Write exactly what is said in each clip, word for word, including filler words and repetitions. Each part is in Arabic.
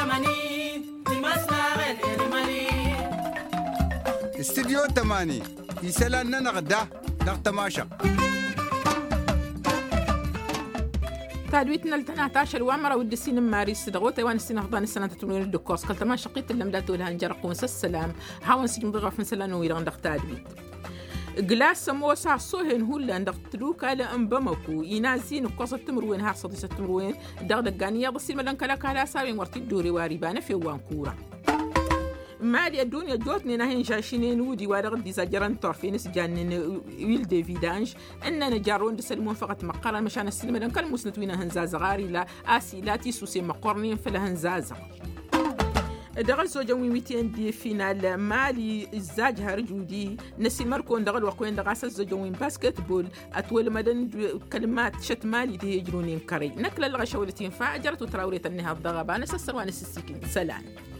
استديو تماني يسألنا نغدا نغتماشق تادويتنا لتنا عشر وعمرة ودسين ماريس دغوتي وان السنة هضان السنة تتمنون الدكوس قلت ما شقيت اللي مداتو لها نجرق ونسى السلام حاول نسجم بغاف نسلانو ويران دغ تادويت قلاس موسع صوهن هو اللي عندك تلوك على أنبمكو ينازين قصة تمروين هار صديسة تمروين دغ دقانية بصي ملان كلاك على ساوين ورتي الدوري واريبانة في وانكورة مالي الدنيا جوتني نهين جاشينين ودي وارغ دي زجران طرفين سجانين ويل دي فيدانج اننا جارون دسلمون فقط مقارا مشان السلمة لان كان مسنتوين هنزاز غاري لا اسي لا تيسوسي مقرنين فلا هنزازة دغل زوجة وميتين دي فينال مالي الزاج هرجودي نسي مركون دغل وقوين دغاسة زوجة وين باسكت بول أطول مدن كلمات شت مالي دي يجرونين كاري نكلا لغشة ولتين فاجرت وتراولي تنها الضغبة نسسر وانس السكين سلام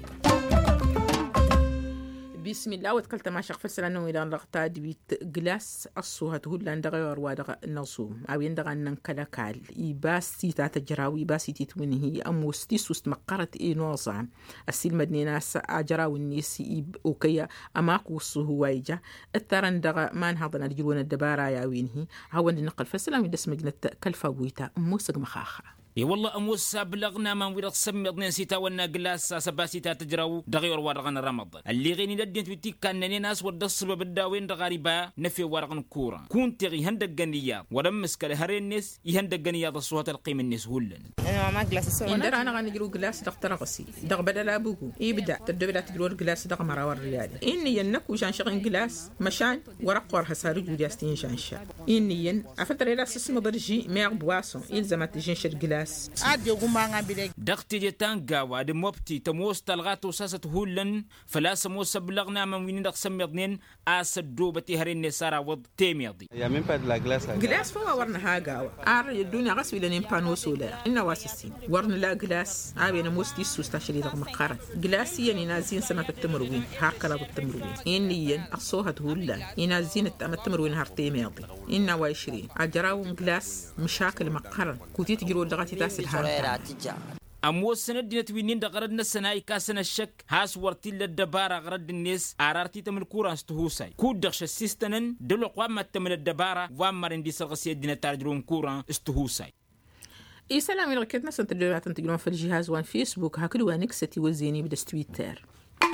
بسم الله وتكلت ما شخ فسر أنه إلى لغتا دبيت جلاس الصوها تقول لأن دغير وادغ النظوم أو يندغ أن كلاكال يباسي تاتجراوي يباسي تتونه أموستي سوست مقرت إيه نوزع السيل مدني ناس أجراو الناس يب أوكيا أماكو الصهوايجة الترن دغ ما نهضنا الجلون الدبارة يا وينهي هو نقل فسر من دسم جنة كالفويتا موسق مخاخة اي والله اموس بلغنا ما ويرق سمي اثنين سيتا ونا جلاس سباسيتا تجراو دغير ورغن رمضان اللي غيني ندين تويتي كان ناس ود الصبب الداوين دغاريبا نفي ورغن كورا كنت غي هندق جنيا ورمس هرينس يهندق جنيا الصوت القيم الناس هولن انا ما جلاس سو اندر انا غنجرو جلاس دغ ترقسي دغ بدل ابوكو يبدا تدبل تجرو جلاس دغ مرا ور ريال اني ينكو شان شغن جلاس مشان ورق ور حسارو جلاستين شان شا اني ين افتر الى اسم برجي ميغ بواسون الزمت جنشر جلاس دقتي جتان قاوة دي موبتي تموس تلغاتو ساسة هولن فلا سموس بلغنا من وين دق سمي اثنين آسد دوبتي هرين نسارة وض تيميضي يا من بعد لا جلاس جلاس فوا ورنا ها قاوة آر الدنيا غسوي لنين بانوسولا إنا واسسين ورنا لا جلاس آبي نموس دي سوستاشري دق مقارن جلاسي يعني نازين سنة التمروين هاكلا بالتمروين إنيين أصوها هولن ينازين التمروين هار تيميضي إنا وعشرين أجراون جلاس مشاكل مقارن كوتي تجرو دغتي أمو سنة دينت وينين دغردنا السنة كاسنا الشك هاس ورتي للدبارة غرد الناس عرارتي تمن كوران استهوساي كود دغش السيستنن دلو قوام تمن الدبارة وامرين دي سرغسية دينا تارجرون كوران استهوساي إي سلام يلقيتنا سنتجربات تنتجرون في الجهاز وان فيسبوك هاكلوا نكستي وزيني بدس تويتر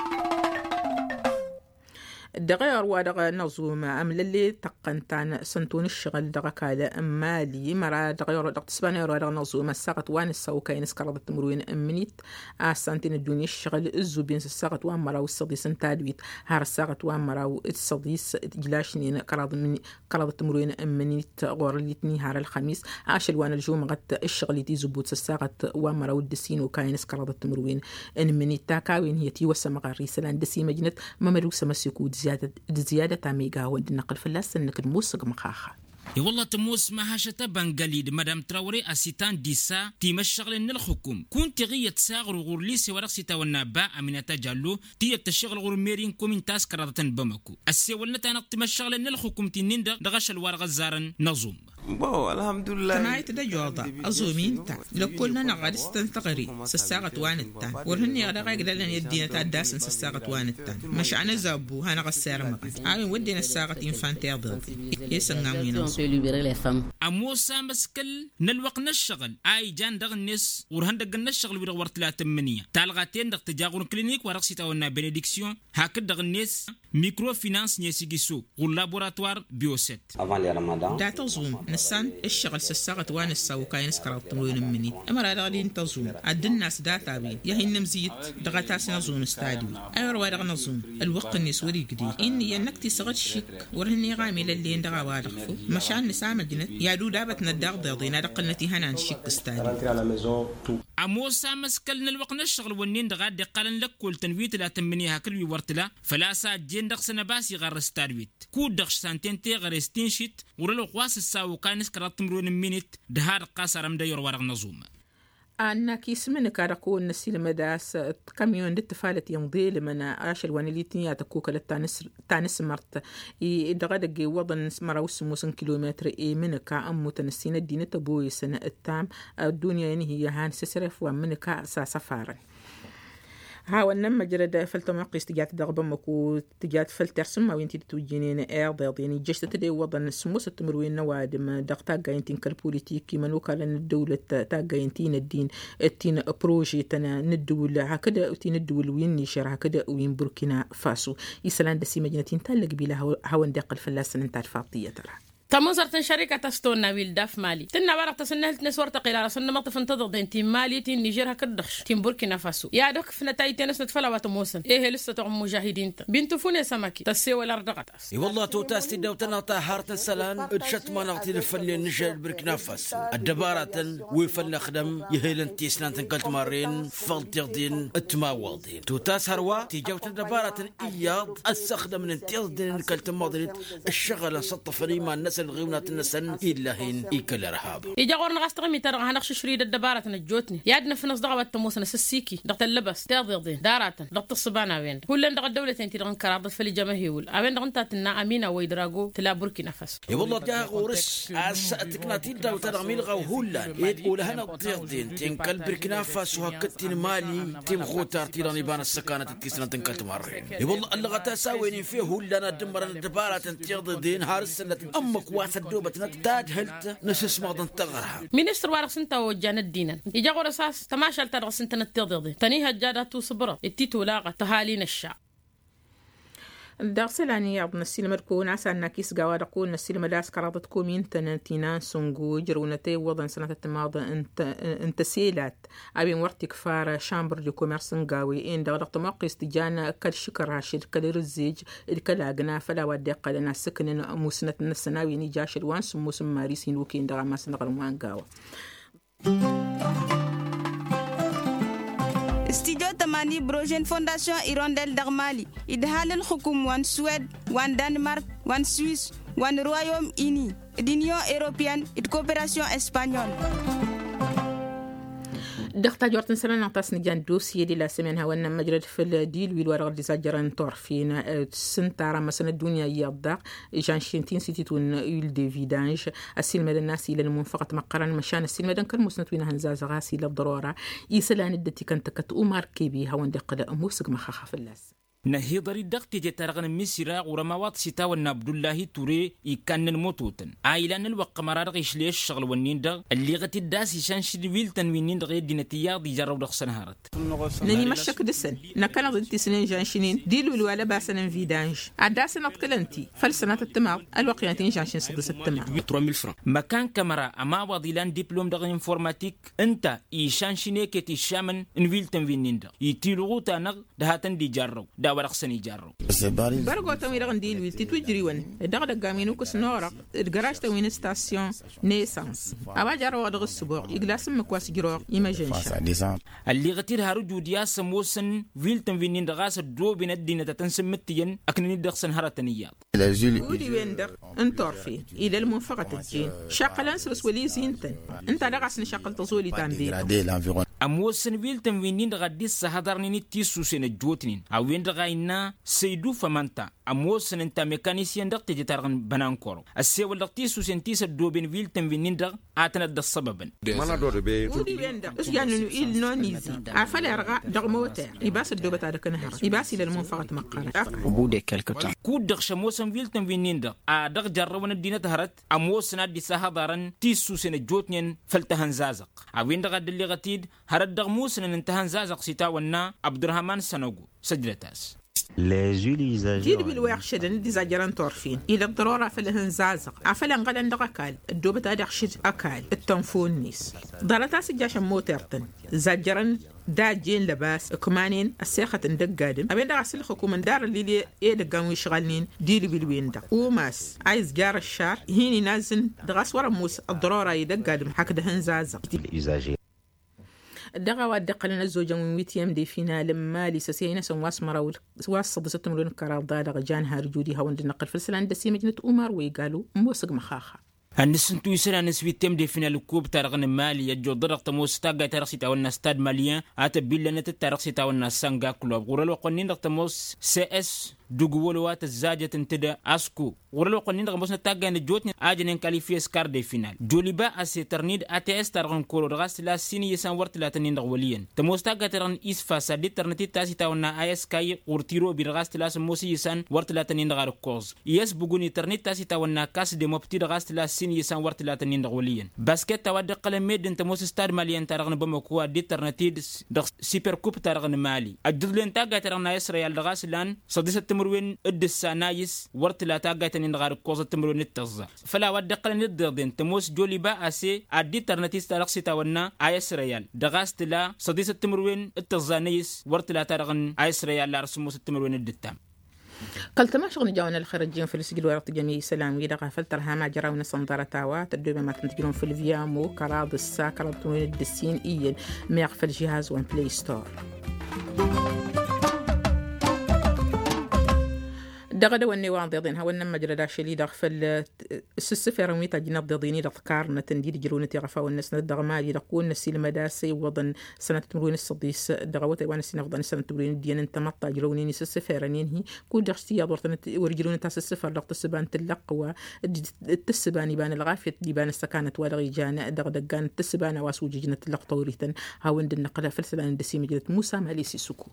دغير ودغ نظوم أم للي تقنتان سنتون الشغل دغ كالا مالي مرا دغير دغ تسباني ودغ نظوم الساقط وان السوكا ينسكر التمروين أمنيت آسانتين الدنيا الشغل الزوبين الساقط وان مراو الصديس انتادويت هار الساقط وان مراو الصديس جلاشنين كراد من كراد التمروين أمنيت غور الليتني هار الخميس عاشل وان الجوم غت الشغل دي زبوت الساقط وان مراو الدسين وكاين سكراد التمروين أمنيت تاكاوين هي تي وسمغاري سلان دسي مجنت ممرو سمسيكود زيادة زيادة ميجا ود النقل فلاس إنك الموسق مخاخة. اي والله تموس ما هاشتا بنغاليد مدام تراوري اسيتان ديسا تيم الشغل ان الحكم كنت غيه تساغر غورليسي ورق سيتا والنبا امينه جالو تي التشغل غور ميرين كومين تاس كراتن بمكو السي ولنتا نقتم الشغل ان الحكم تنين دغش الورق الزارن نظم بو الحمد لله تماي تدجوضا ازومين تا لكلنا نغاد استنتقري سساقه وانتا ورهني غدا غايغدلن يدينا تاداس سساقه وانتا مش انا زابو انا غسار ما عاوي ودينا الساقه انفانتير ضدي يسنغامين أموسا مسكل نلوقنا الشغل أي جان دغ الناس ورهندقنا الشغل ورغور ثلاثة منية تالغاتين دغ تجاغون كلينيك ورقسيتا ونا بنديكسيون هاكد دغ الناس ميكرو فينانس نيسيجيسو واللابوراتوار بيوسيت داتو زوم نسان الشغل سساغة وان الساوكاين اسكراو تموين مني أمر هذا غادي نتزوم عد الناس داتا بي يهي نمزيت دغ تاسنا زوم استادوي أيور وادغ نزوم الوقت الناس وري قدي إني ينك تسغت شيك ورهني غامي للي دغ وادغفو مشان نسامل جنت يادو دابت نداغ ضيضينا دقلنتي هنا نشيك استادوي أموسا مسكلنا الوقت الشغل ونين دغ دي قالن لك كل تنويت لا تمنيها كل ورتلا فلا ساعة دغ سنباسي غير ستارويت كود دغ سانتين تي غير ستينشيت ورلو قواس الساو كانس كرات مرون مينيت دهار قاسر مدير ورق نظوم أنا كيس منك أركون نسيل مداس كاميون للتفالة يمضي لمن عاشر وانيليتني أتكوك للتانس تانس مرت يدغدق وضن مراوس موسن كيلومتر إيه منك أم متنسين الدين تبوي سنة التام الدنيا يعني هي هان سسرف ومنك ساسفار ها ونما جرد فلت ما قيس تجات ضرب مكو تجات فلت رسم ما وينتي تتوجينين اير ضيض يعني جشت تدي وضن السموس التمروين نوادم دقتا جاينتين كالبوليتيكي منوكا لان الدولة تا جاينتين الدين التين بروجي تنا ندول هكذا تين الدول وين نيشر هكذا وين بوركينا فاسو يسلان دسي مدينتين تلق بلا هون دقل فلاسن انت الفاطية ترى تموزرتن شركة ستون ويل داف مالي تنا ورق تسنهلت نسور تقيل رسن مطف انتظر دين تيم مالي تين نيجير هكدخش تيم بوركينا فاسو يا دوك في نتاي تنس نتفلا واتموسن ايه لسه تعم مجاهدين بنت فوني سمكي تسي ولا رضقتاس اي والله تو تاستي دوتنا طاهرة السلان ادشت مناطي الفلي نجل بركنا فاسو الدبارة ويفل خدم يهيلن تيسنان تنقلت مارين فلتيغدين اتماوالدين تو تاس هروا تيجوت الدبارة اياض السخدم من انتيغدين نقلت ماضريت الشغل سطفني ما الناس الغيونات النسن إلا هين إيكل رهاب يجا غورنا غاستغمي ترى هنخش شريد الدبارة نجوتني يادنا في نص دغوة تموسنا سسيكي دغت اللبس تاضيضين دارات دغت الصبانا وين كل دغت الدولة انتي دغن كرادة فلي جماهيول أبين دغن تاتنا أمينة ويدراغو تلا بوركي نفس يا والله جا غورس أسأتكناتي داو ترغميل غاو هولا يقول هنا الضيضين تنقل بركنا فاسو هكتين مالي تيم خوتار تيراني بان السكانة التيسنا تنقل تمارين يا والله اللغة تساويني فيه هولا ندمر الدبارة تنتيضين هارس أمك واحد دوبة نتاج هلت نسس ماضن تغرها مينستر وارق سنتا وجان الدين يجا غور اساس تماشى ترغ سنتا نتضضي تنيها جاده تو صبره التيتو لاغه تهالين الشعب دارسلاني يا ابن السلم ركون عسى الناكيس قواد قول السلم داس كرادت كومين تنتينا سونغو جرونتي وضن سنة الماضي انت انت سيلات ابين ورتي كفار شامبر دي كوميرس نقاوي ان دغدق تمقيس تجانا كل شكر راشد كل رزيج الكلاغنا فلا ودي قلنا سكن موسنة السناوي نيجاش الوان سموس ماريسين وكين دغ ما سنغر وان قاوة استديو تماني بروجين فونداسيون إيرونديل دغمالي إدهال الحكوم وان سويد وان دنمارك وان سويس وان رويوم إني دينيو إيروبيان إد كوبراسيون إسبانيول دقتا جورتن سلان نعطاس نجان دوسية دي لا سمين هوانا مجرد في الديل ويل ورغد زاجران طرفين سنتارا مثلا الدنيا يضاق جان شينتين سيتيتون يول دي فيدانج السلمة الناس إلى المنفقة مقران مشان السلمة دان كان مسنتوين هنزاز غاسي لبضرورة إيسلان الدتي كانت كتؤمر كيبي هوان دقلا موسق مخاخة في اللاس نهيضري دقت جتارغن مسيرا ورماوات ستا عبد الله توري يكن الموتوتن عائلان الوق مرارغ يشليش الشغل والنين دغ اللي غتي الداس يشان شدويل تنوينين دغ دينتيا دي جرو دغ سنهارت نني مشك دسن نكنا ضد سنين جانشنين ديلو الولا باسن فيدانج عداس نطقلنتي فلسنه التمار الوقياتين جانشين سدس التمار ثلاث مية فرنك مكان كاميرا اما وضيلان دبلوم دغ انفورماتيك انت يشان شينيكتي شامن انويل تنوينين دغ يتيلو تانغ دهاتن دي جرو ورق سني جارو برغو تميرغن ديل ويل تتوجري ون دغ دغامينو كسنورق الجراج توين ستاسيون نيسانس ابا جارو دغ السبوع يغلاس مكواس جرو ايماجينشا اللي غتير هارو جوديا سموسن فيلتن فينين دغاس دو بين الدين تتنسمتين اكنني دغسن هرتنيات ودي وين دغ انتورفي الى المنفقه الجين شقلان سلس ولي زينتن انت دغاس نشقل تزولي تاندي اموسن فيلتن فينين دغديس هدرني تيسو سن جوتنين او وين دغاينا سيدو فمانتا اموسن انت ميكانيسيان دغت جتارغن بنانكورو السي ولقتي سو سنتيس دوبين فيلتن فينين دغ اتنا السببن مانا دور بي ودي وين دغ اس يعني il non easy عفلا رغا دغ موتر يباس الدوبه هذا كنهر يباس الى المنفقه مقر وبودي كلكتا كود دغ شموسن فيلتن فينين دغ ا دغ جرون الدينه تهرت اموسن ادي سهدارن تيسو سن جوتنين فلتهن زازق اوين دغ دلي غتيد هرد دغ موسن انتهن زازق سيتا ونا عبد الرحمن سنوغو سجلتاس جيد بالواقع شدن دي زاجران طرفين إلى الضرورة فلهن زازق عفلا نغلن دغاكال الدوبة تادي خشد أكال التنفون نيس ضارتاس جاشا موترتن زاجران داجين لباس كمانين السيخة ندق قادم أبين دغا سلخكو من دار اللي لي إيه دقامو يشغلنين ديلي بالوين دق وماس عايز جار الشار هيني نازن دغاس ورا موس الضرورة يدق قادم حك دهن زازق دغا ودقلنا الزوجة من ويتيام دي فينا لما لساسينا سواس مرا واسط ست مليون كرار دغا جان هارجودي هون النقل فلسلان دسي مجنة أمار ويقالوا موسق مخاخة هنسنتو يسرا نسوي تم دي فينا الكوب تارغن مالي يجو درق تموس تاقا تارغسي تاونا استاد ماليان آتا بيلا نت تارغسي تاونا سانغا كلوب غورالو قنين رق تموس سي اس دوغولوات الزاجة تنتدا أسكو ورلو قلنا نغمسنا تاغان جوتني آجنين كاليفيس كاردي فينال جوليبا أسي ترنيد أتيس ترغن كورو رغاس لا سيني يسان ورت لا تنين غوليين تموستاغا ترغن إسفا سادي ترنتي تاسي تاونا آيس كاي ورتيرو برغاس لا سموسي يسان ورت لا تنين غار كوز يس بوغوني ترنيد تاسي تاونا كاس دي مبتي رغاس لا سيني يسان ورت لا تنين غوليين باسكت تاود قلميد انت موس ستاد ماليان ترغن بمكوا دي ترنتي دغ سوبر كوب ترغن مالي أجدلين تاغا ترغن آيس ريال رغاس لان صديسة تمروين ادسا نايس ورت لا تاغا تنين غار كوز تمروين التغزا فلا ود قلن الدردين تموس جولي با اسي ادي ترنتي تارقسي تاونا آيس ريال دغاس لا صديسة تمروين التغزا نايس ورت لا ترغن آيس ريال لا رسموس تمروين الدتام قلت ما شغل جاونا الخرجين في السجل ورقة جميع سلام ويدا غفلترها ما جراونا صندارة تاوات الدوبة ما تنتجلون في الفيامو كراض الساكرة بتوين الدسين إيل ما يغفل جهاز وان بلاي ستور دغدا والنوان ضيضين هو النما جردا شلي دغفل السفر وميتا جنا ضيضيني دقار نتندي جرونه غفا والناس دغمالي دقون نسيل مداسي وضن سنه تمرين الصديس دغوت وانا سنغضن سنه تمرين ديان انت مطا جروني السفر نينهي كل دغستي ورتن ورجلون تاس السفر دغت السبان تلقوا التسباني بان الغافيه دي بان السكانت ولا جانا دغدغان التسبان واسوج جنه تلقطوريتن هاوند النقله فلسلان دسيمه جلت موسى ماليسي سكو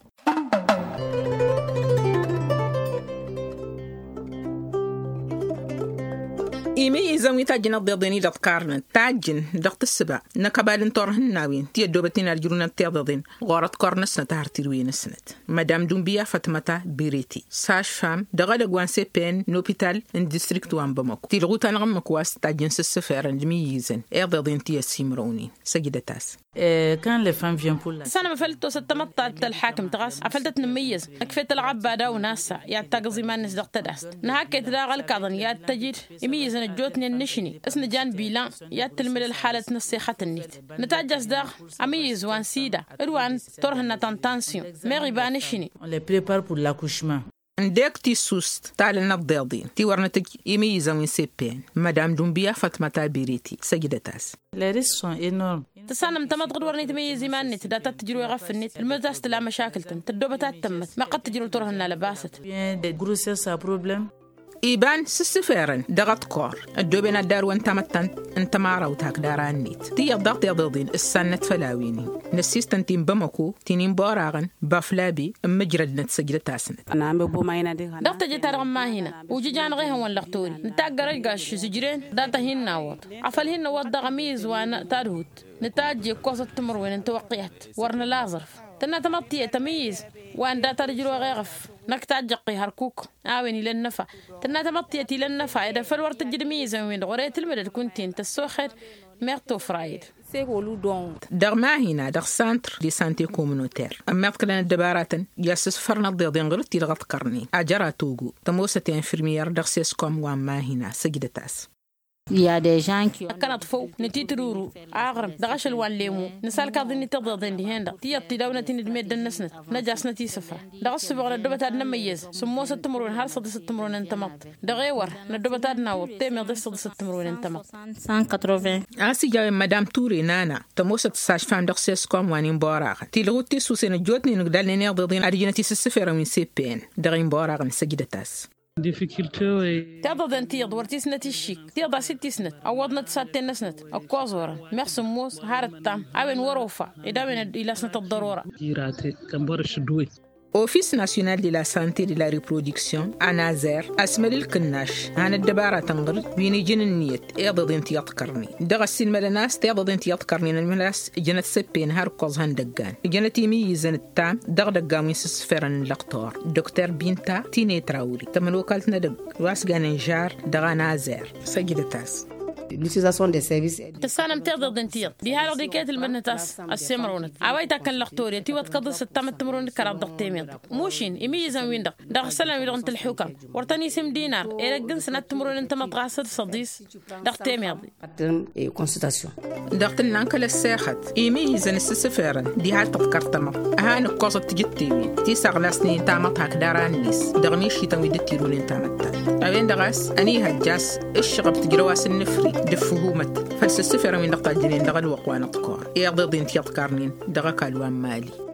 إيمي إذا تاجن الضيضيني دتكارن تاجن دقت السبع نكبالن تورهن ناوين تي دوبتين الجرون تيضين غارت كارنس نتهرتيروين السنت مدام دومبيا فاطمه بيريتي ساش فام دغدا غوانسي بين نوبيتال ان ديستريكت وان باماكو تي لغوتا نغمك واس تاجن السفر الميزن ايضين تي سيمروني سجدتاس كان لي فام فيان بول سنه مفلتو ستمطع الحاكم تغاس عفلتت نميز اكفيت العباده وناسا يا تغزي ما نس دقت داست نهاكيت داغل كاظن يا تجير يميز جوتني النشني اسن جان بيلان يا تلمل الحاله نصيحه النيت نتاجس داغ اميز وان سيدا الوان تورهنا تانتانسيون ميغي بانشني لي بريبار بور لاكوشمان نديك تي سوست تاع النضيضين تي ورنتك يميز وين سيبين مدام دومبيا فاطمه بيريتي سجدتاس لي ريس سون انورم تسانم تمت غدور ورني تميزي ما النت دا تتجرو يغف النت المدرسة تلا مشاكل تدوبتات تمت ما قد تجرو تورهنا لباست بيان دي غروسيس ا بروبليم إيبان سسفيرن دغت كور الدوبين الدار وانت متن انت ما راوتاك داران نيت تي الضغط يضضين السنة فلاويني نسيستن تيم بمكو تينين باراغن بافلابي مجرد نتسجل تاسنت انا بو ما هنا دي ضغط جيت ما هنا وجيجان غير هون لقطوري نتاقر قاش سجرين داتا هنا وط عفل هنا وط غميز وانا تارهوت نتاجي قوصة تمر وين انت وقيت ورنا لازرف تنا تمطي تمييز وان داتا رجلو غيغف نكتاجقي هركوك آويني للنفع تنا تمطيتي للنفع إذا فالور تجد ميزة وين غريت المدد كنتي انت السوخر ميرتو فرايد دغ ما هنا دغ سانتر دي سانتي كومونوتير أما تكلنا الدبارات ياسس فرنا الضيضين غلطي لغط قرني أجرى توغو تموسة انفرمير دغ سيسكوم وان ما هنا سجدتاس يا دي جان كي كانت فوق نتيترورو اغرم دغش الوان ليمو نسال كاظني تضضين دي هندا تي تداونه ندمد النسنت نجاسنا تي سفر دغس بغل دبت نميز سمو ستمرون هل صد ستمرون انتمط دغيور ندبت ناو تيمي دس صد ستمرون انتمط مية وثمانين اسي جاي مدام توري نانا تموست ساش فام دغسيس كوم وانين بوراغ تي لغوتي سوسين جوتني نقدر نيضضين ارجنتي سفر من سي بين دغين بوراغ نسجدتاس تضد انتي دورتي سنتي الشيك تضد ستي سنت عوضنا تساتين سنت اكوزورا مرسم موس هارتام اوين وروفا اذا من الى سنه الضروره Office national de la santé de la reproduction أنازر أسمل الكناش عن الدبارة تنقل بين جن النيت يضد انت يذكرني دغس الملناس تضد انت يذكرني الملاس جنت سبين هاركوز هندقان جنت يميزن التام دغ دقامين سسفرن لقطار دكتور بنتا تيني تراوري تمن وكالتنا دق واسقان نجار دغ نازر سجدتاس l'utilisation des services تسانم تضد انتي دي هالو دي كيت المنتاس السمرونت عوايتا كان لقطوري تي وتقدس التام التمرون كراب دقتيمين موشين يميزن وين دغ دغ سلام يدغ انت الحكم ورتني سم دينار إيرجن سنة تمرون انت متغاسر صديس دقتيمين consultation دغت النانكل الساخت يميزن السسفرن دي هال تذكرتما هان قصة تجتيوين تي سغلا سنين تامت هاك داران نيس دغميشي تنوي دتيرون انت متان اوين دغاس اني هجاس الشغب تجرواس النفري دفهومت فالسسفر من دقة الجنين دغا الوقوان الطكور يضضين تيضكارنين دغا كالوان مالي